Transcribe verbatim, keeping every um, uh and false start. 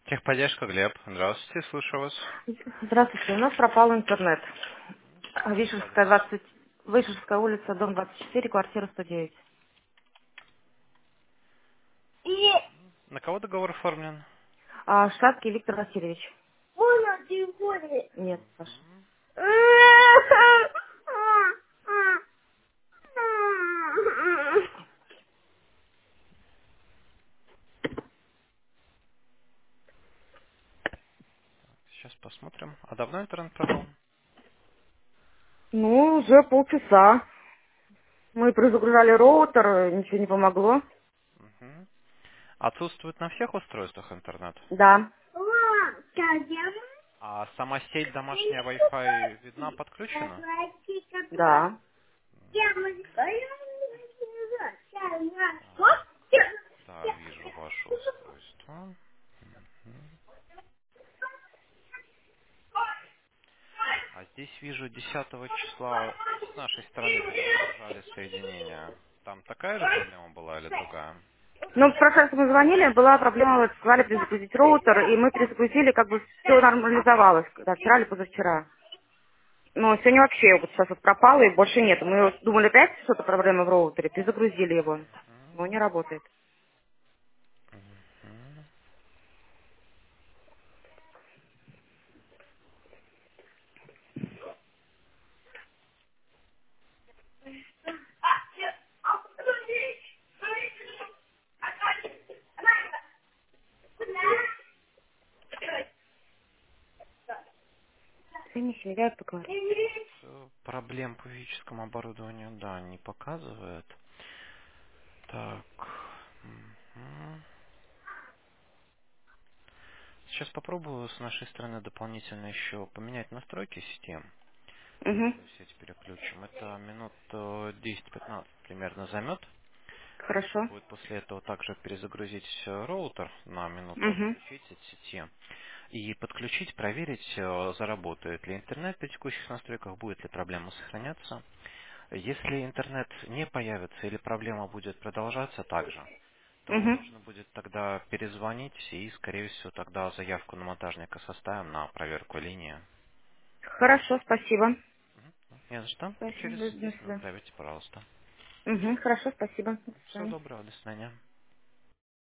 Техподдержка, Глеб. Здравствуйте, слушаю вас. Здравствуйте, у нас пропал интернет. Какой по Вишерская, адресу? двадцать, Вышерская улица, дом двадцать четыре, квартира сто девять. На кого договор оформлен? А, Шаткий Виктор Васильевич. Нет, Паша. Сейчас посмотрим. А давно интернет пропал? Ну, уже полчаса. Мы перезагружали роутер, ничего не помогло. Мгм. Отсутствует на всех устройствах интернет? Да, А сама сеть домашняя Wi-Fi видна, подключена? да. Так, да, вижу ваше устройство. Мгм. А здесь вижу десятого числа с нашей стороны перезагружали соединение. Там такая же проблема была или другая? Ну, в прошлый раз мы звонили, была проблема, вот, сказали перезагрузить роутер, и мы перезагрузили, как бы все нормализовалось, когда вчера или позавчера. Но сегодня вообще вот сейчас вот пропало и больше нет. Мы вот думали опять что-то проблема в роутере, перезагрузили его. Но не работает. Мгм. Ты не сидят поговорить. Э, Проблем по физическому оборудованию, да, не показывает. Так. Мгм. Сейчас попробую с нашей стороны дополнительно еще поменять настройки систем. Угу. Мобильную сеть переключим. Это минут э, десять-пятнадцать примерно займет. Нужно Хорошо. будет после этого также перезагрузить э, роутер на минуту, Угу. отключить от сети и подключить, проверить, э, заработает ли интернет при текущих настройках, будет ли проблема сохраняться. Если интернет не появится или проблема будет продолжаться также, то Угу. нужно будет тогда перезвонить и, скорее всего, тогда заявку на монтажника составим на проверку линии. Хорошо, спасибо. Мгм. Ну, не за что. Спасибо. Через До до десять минут свидания. проверьте, пожалуйста. Угу. Хорошо, спасибо. До Всего свидания. доброго, до свидания.